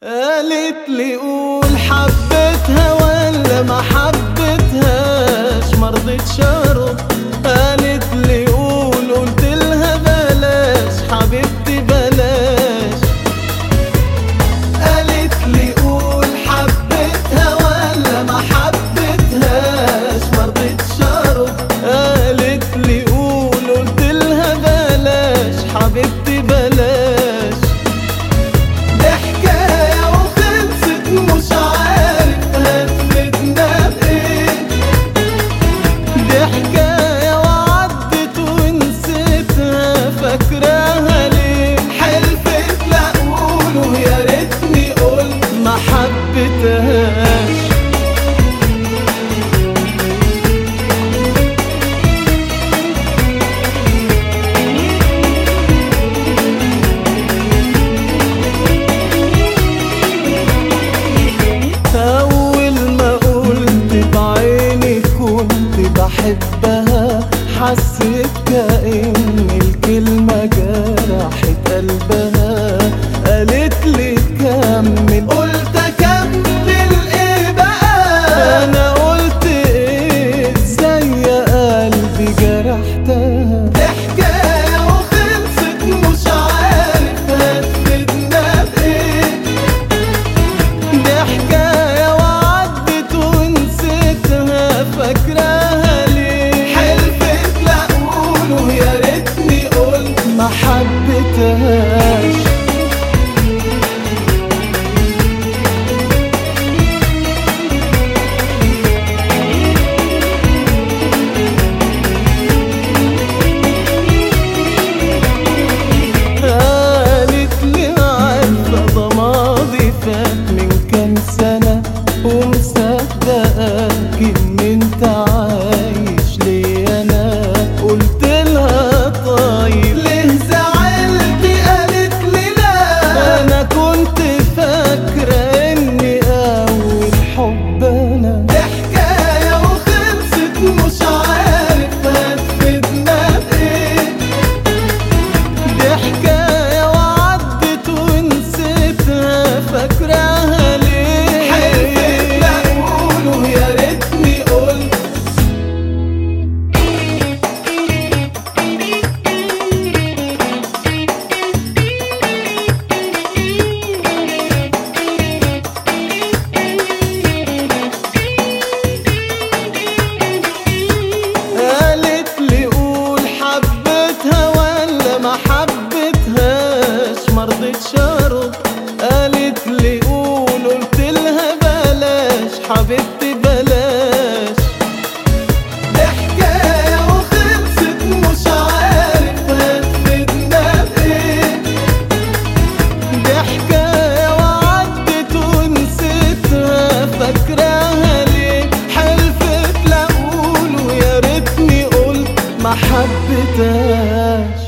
قالت لي قول حبيتها ولا ما حبيتهاش، مرضتش ارد. قالت لي قول، قلت لها بلاش حبيبتي بلاش. قالت لي قول حبيتها ولا ما حبيتهاش، مرضتش ارد. قالت لي قول، قلت لها بلاش حبيبتي بلاش. مش عارف هتفيدنا بإيه، دي حكاية وعدت ونسيتها، فاكراها ليه؟ حلفت لا أقول ويا ريتني قلت ما حبيتهاش. بحبها حسيت كأن الكلمة جرحت قلبها. قالت لي كمل، قلت أكمل إيه بقى؟ أنا قلت إيه؟ ازاي يا قلبي جرحتها؟ دي حكاية وخلصت، مش عارف هتفيدنا بإيه، دي حكاية وعدت ونسيتها، فاكراها ما حبيتهاش. قالت لي عارفة ده ماضي فات من كام سنة، ومصدقاك ان انت عايش لي انا. قلت لها طيب ليه زعلتي؟ قالت لي لا، انا كنت فاكرة اني اول حب انا. دي حكاية وخلصت، مش عارف هتفيدنا بايه، دي حكاية وعدت ونسيتها، فاكراها ليه؟ حلفت لا اقول ويا ريتني قلت. قالت لي قول حبيتها ولا ما حبيتهاش، مرضتش ارد. قالت لي قول، قلت لها بلاش حبيبتي بلاش. دي حكاية وخلصت، مش عارف هتفيدنا بإيه، دي حكاية وعدت ونسيتها، فاكراها ليه؟ حلفت لا أقول ويا ريتني قلت ما حبيتهاش.